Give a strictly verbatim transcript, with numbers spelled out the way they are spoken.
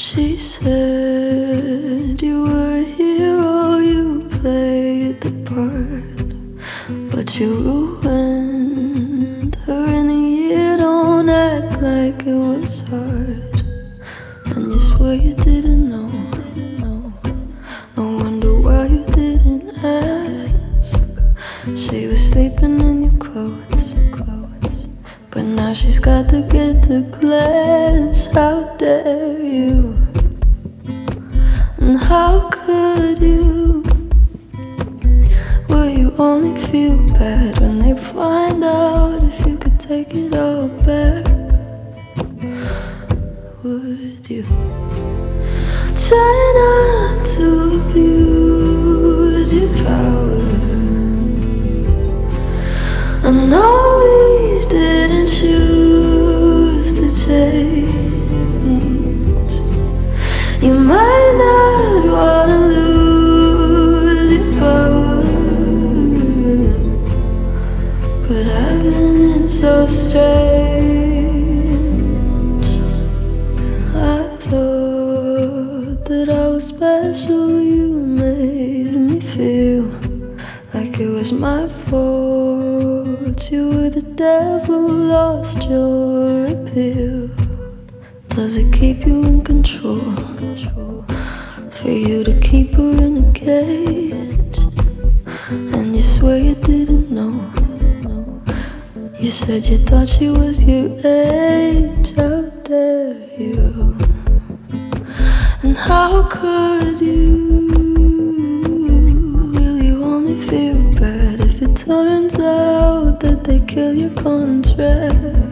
She said you were a hero, you played the part, but you ruined her in a year. Don't act like it was hard, and you swear you didn't know. No wonder why you didn't ask. She was sleeping in your clothes, clothes, but now she's got to get to class. How dare you? And how could you? Will you only feel bad when they find out if you could take it all back? Would you try not to abuse your power? I know we didn't choose to change. You might not wanna lose your power, but having it so strange. I thought that I was special. You made me feel like it was my fault. You were the devil, lost your appeal. Does it keep you in control? For you to keep her in a cage, and you swear you didn't know. You said you thought she was your age. How dare you? And how could you? Will you only feel bad if it turns out that they kill your contract?